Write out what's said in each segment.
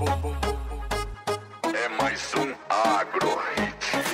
É mais um Agro Hit.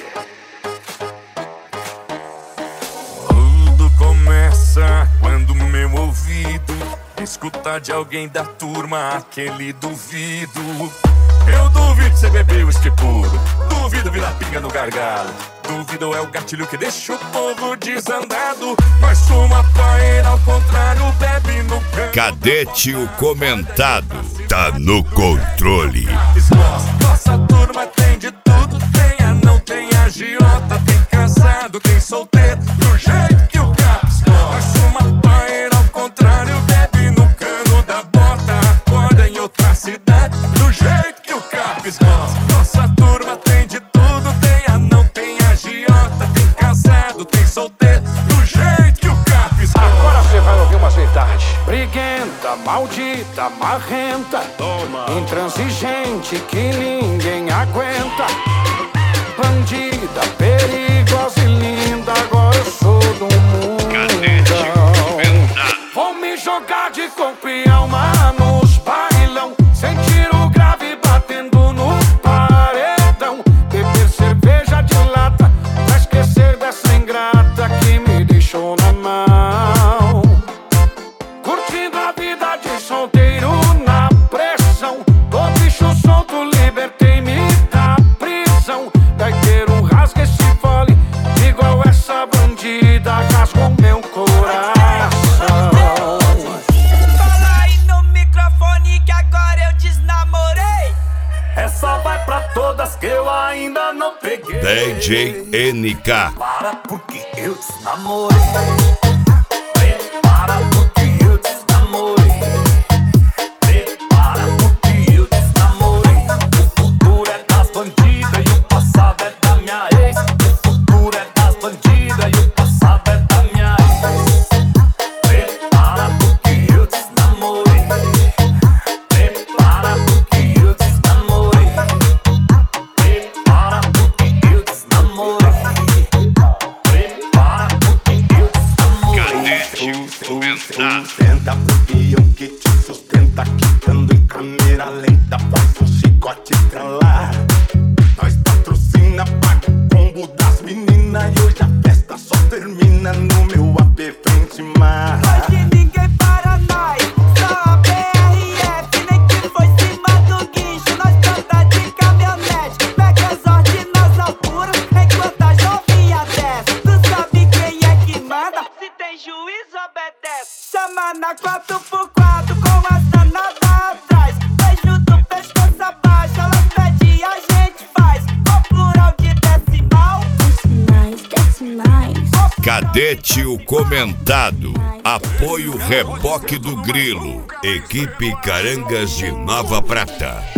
Tudo começa quando meu ouvido escuta de alguém da turma aquele duvido. Eu duvido cê beber uísque puro, duvido virar pinga no gargalo, duvido é o gatilho que deixa o povo desandado. Nós fuma paeira ao contrário, bebe no canto. Cadete o comentado tá no controle. Nossa turma tem de tudo, tem anão, tem agiota, tem casado, tem solteiro, do jeito que o Caps gosta. Nós fuma paeira ao contrário, bebe no cano da bota, acorda em outra cidade, do jeito que o Caps gosta. Nossa turma tem de tudo, tem anão, tem agiota, tem casado, tem solteiro, do jeito que o Caps gosta. Agora você vai ouvir umas verdades. Briguenta, maldita, marrenta, toma. Intransigente que ninguém aguenta. Bandida, perigosa e linda, agora eu sou do mundo. Vou me jogar de corpo e alma nos bailão, sentir o grave batendo no paredão. Beber cerveja de lata pra esquecer dessa ingrata que me deixou na mão. Curtindo a vida de solteiro na pressão, tô bicho solto, libertei-me da prisão. Vai ter um rasga esse fole, igual essa bandida, rasgou meu coração. Fala aí no microfone que agora eu desnamorei. Essa vai pra todas que eu ainda não peguei. DJ NK. Para porque eu desnamorei. Prepara porque eu desnamorei. Prepara porque eu desnamorei. O futuro é das bandidas e o passado é da minha ex. O futuro é das bandidas e o passado é da minha ex. Prepara porque eu desnamorei. Prepara porque eu desnamorei. Prepara porque eu desnamorei. Prepara porque eu desnamorei. Senta pro peão que te sustenta, quicando em câmera lenta, faz o chicote pra lá. Nós patrocina, paga o combo das meninas e hoje a festa só termina no meu AP Frente Mar. Hoje ninguém para nós, só a BRF. Nem que foi cima do guincho, nós canta de caminhonete. Pega as ordens nas alturas, enquanto a jovinha desce. Tu sabe quem é que manda? Se tem juiz, obedece. Chama na 4x4 com a danada atrás. Beijo do pescoço abaixo, ela pede e a gente faz. Com plural de decimal. Cadete o comentado. Apoio Reboque do Grilo. Equipe Carangas de Nova Prata.